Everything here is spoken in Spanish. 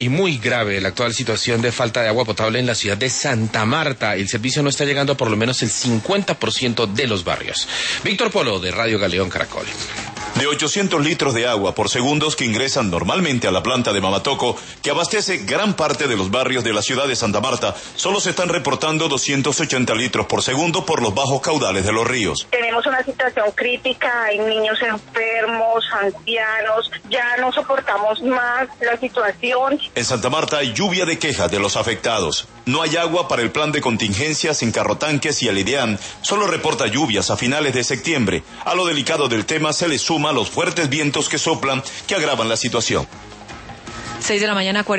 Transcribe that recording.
Y muy grave la actual situación de falta de agua potable en la ciudad de Santa Marta. El servicio no está llegando a por lo menos el 50% de los barrios. Víctor Polo, de Radio Galeón Caracol. De 800 litros de agua por segundos que ingresan normalmente a la planta de Mamatoco, que abastece gran parte de los barrios de la ciudad de Santa Marta, solo se están reportando 280 litros por segundo por los bajos caudales de los ríos. Tenemos una situación crítica, hay niños enfermos, ancianos, ya no soportamos más la situación. En Santa Marta hay lluvia de quejas de los afectados. No hay agua para el plan de contingencias en Carrotanques y el IDEAN, solo reporta lluvias a finales de septiembre. A lo delicado del tema se le suma los fuertes vientos que soplan, que agravan la situación. 6 de la mañana, 40